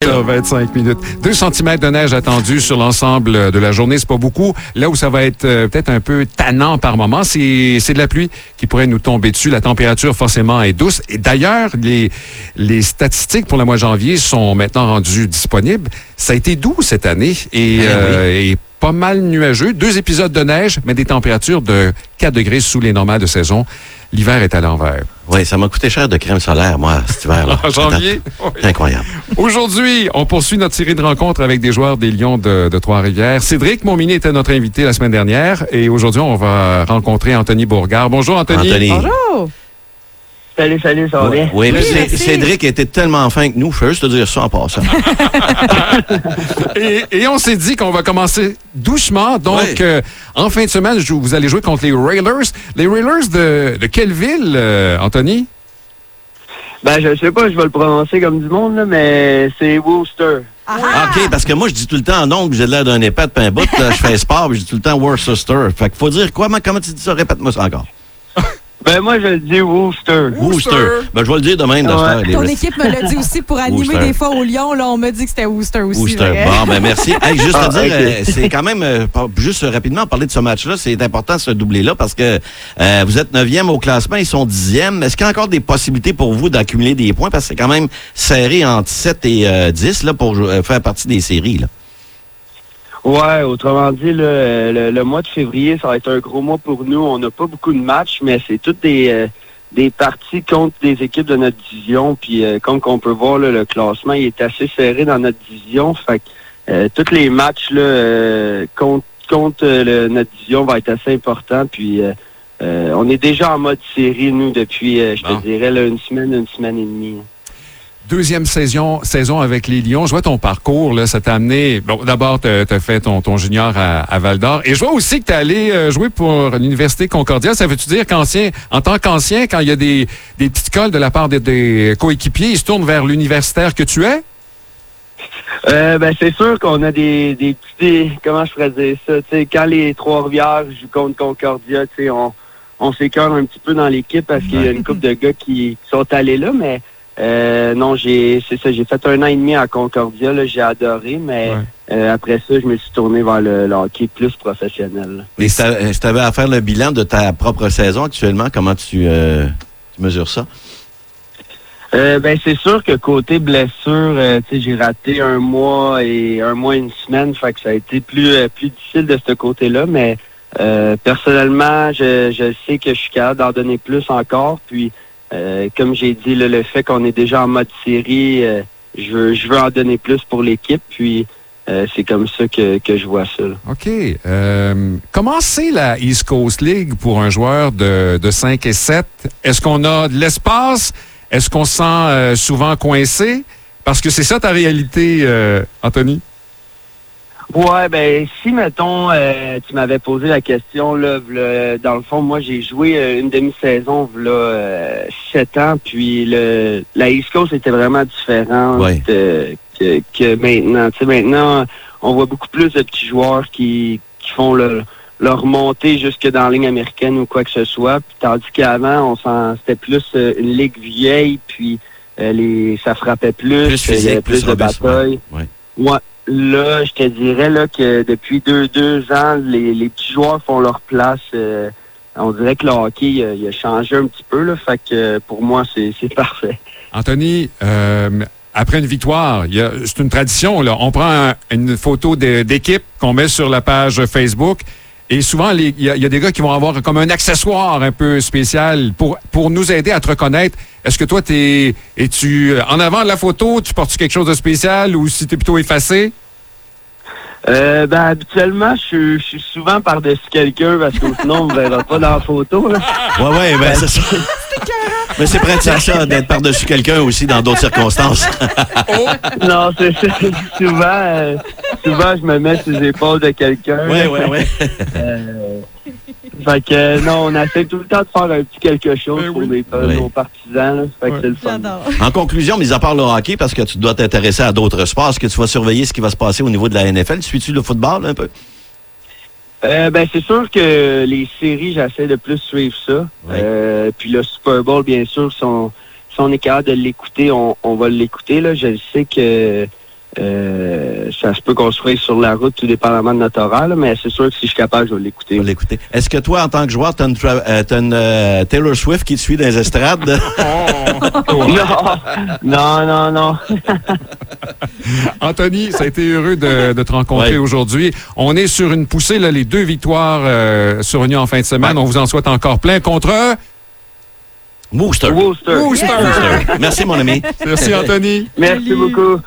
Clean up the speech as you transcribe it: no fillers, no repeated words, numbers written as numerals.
25 minutes. 2 cm de neige attendue sur l'ensemble de la journée. C'est pas beaucoup. Là où ça va être peut-être un peu tannant par moment, c'est de la pluie qui pourrait nous tomber dessus. La température, forcément, est douce. Et d'ailleurs, les statistiques pour le mois de janvier sont maintenant rendues disponibles. Ça a été doux cette année et pas mal nuageux. 2 épisodes de neige, mais des températures de 4 degrés sous les normales de saison. L'hiver est à l'envers. Oui, ça m'a coûté cher de crème solaire, moi, cet hiver-là. En janvier? C'est incroyable. Aujourd'hui, on poursuit notre série de rencontres avec des joueurs des Lions de Trois-Rivières. Cédric Montminy était notre invité la semaine dernière et aujourd'hui, on va rencontrer Anthony Bourgard. Bonjour, Anthony. Bonjour. Salut, ça va bien? Oui, mais Cédric était tellement fin que nous. Je veux juste te dire ça en passant. et on s'est dit qu'on va commencer doucement. Donc, en fin de semaine, vous allez jouer contre les Railers. Les Railers de quelle ville, Anthony? Ben, je sais pas, je vais le prononcer comme du monde, là, mais c'est Worcester. OK, parce que moi, je dis tout le temps non, puis j'ai l'air d'un épais de pain bout. Je fais sport, puis je dis tout le temps Worcester. Fait qu'il faut dire quoi? Comment tu dis ça? Répète-moi ça encore. Ben, moi, je le dis Worcester. Worcester. Ben, je vais le dire de même dans cette heure. Ton équipe me l'a dit aussi pour animer des fois au Lyon. Là, on m'a dit que c'était Worcester aussi. Worcester. Bon, ben merci. Hey, juste à dire, c'est quand même, juste rapidement parler de ce match-là, c'est important ce doublé-là parce que vous êtes 9e au classement, ils sont 10e. Est-ce qu'il y a encore des possibilités pour vous d'accumuler des points? Parce que c'est quand même serré entre 7 et 10 là, pour faire partie des séries. Là. Ouais, autrement dit, là, le mois de février, ça va être un gros mois pour nous. On n'a pas beaucoup de matchs, mais c'est toutes des parties contre des équipes de notre division. Puis comme on peut voir, là, le classement il est assez serré dans notre division. Fait que tous les matchs là, contre notre division vont être assez importants. Puis on est déjà en mode série, nous, depuis, je te dirais, là, une semaine et demie. Deuxième saison avec les Lions. Je vois ton parcours, là, ça t'a amené... Bon, d'abord, tu as fait ton junior à Val-d'Or. Et je vois aussi que tu es allé jouer pour l'Université Concordia. Ça veut-tu dire en tant qu'ancien, quand il y a des petites colles de la part des coéquipiers, ils se tournent vers l'universitaire que tu es? Ben c'est sûr qu'on a des petits... Comment je pourrais dire ça? T'sais, quand les Trois-Rivières jouent contre Concordia, on s'écœure un petit peu dans l'équipe parce qu'il y a une couple de gars qui sont allés là, mais... non, j'ai fait 1 an et demi à Concordia, là, j'ai adoré, mais après ça, je me suis tourné vers le hockey plus professionnel. Et si tu avais à faire le bilan de ta propre saison actuellement, comment tu mesures ça? Ben c'est sûr que côté blessure, j'ai raté 1 mois et 1 mois et 1 semaine, fait que ça a été plus difficile de ce côté-là, mais personnellement, je sais que je suis capable d'en donner plus encore, puis comme j'ai dit, là, le fait qu'on est déjà en mode série, je veux en donner plus pour l'équipe, puis c'est comme ça que je vois ça. Là. OK. Comment c'est la East Coast League pour un joueur de 5 et 7? Est-ce qu'on a de l'espace? Est-ce qu'on se sent souvent coincé? Parce que c'est ça ta réalité, Anthony? Ouais, ben si, mettons, tu m'avais posé la question, là, dans le fond, moi, j'ai joué une demi-saison, 7 ans, puis la East Coast était vraiment différente que maintenant. Tu sais, maintenant, on voit beaucoup plus de petits joueurs qui font leur montée jusque dans la ligne américaine ou quoi que ce soit, puis tandis qu'avant, c'était plus une ligue vieille, puis ça frappait plus physique, il y avait plus de batailles. Ouais. Là, je te dirais là que depuis deux ans, les petits joueurs font leur place. On dirait que le hockey il a changé un petit peu. Là, fait que pour moi, c'est parfait. Anthony, après une victoire, c'est une tradition. Là, on prend une photo d'équipe qu'on met sur la page Facebook. Et souvent, il y a des gars qui vont avoir comme un accessoire un peu spécial pour nous aider à te reconnaître. Est-ce que toi, es-tu en avant de la photo? Tu portes quelque chose de spécial ou si tu es plutôt effacé? Ben habituellement, je suis souvent par-dessus quelqu'un parce que sinon, on ne me verra pas dans la photo. Là. Ouais, ben c'est ça. Mais c'est pratique ça, d'être par-dessus quelqu'un aussi dans d'autres circonstances. Non, c'est souvent, je me mets sur les épaules de quelqu'un. Ouais. Fait que non, on essaie tout le temps de faire un petit quelque chose pour nos partisans. Là. Fait que c'est le fun. En conclusion, mis à part le hockey, parce que tu dois t'intéresser à d'autres sports, est-ce que tu vas surveiller ce qui va se passer au niveau de la NFL? Suis-tu le football un peu? Ben c'est sûr que les séries, j'essaie de plus suivre ça. Puis le Super Bowl, bien sûr, si on est capable de l'écouter, on va l'écouter. Là. Je sais que Ça se peut construire sur la route, tout dépendamment de notre horaire, là, mais c'est sûr que si je suis capable, je vais l'écouter. Je vais l'écouter. Est-ce que toi, en tant que joueur, t'as une Taylor Swift qui te suit dans les estrades? Non. Anthony, ça a été heureux de te rencontrer aujourd'hui. On est sur une poussée, là, les 2 victoires survenues en fin de semaine. On vous en souhaite encore plein contre... Wooster. Wooster. Merci, mon ami. Merci, Anthony. Merci beaucoup.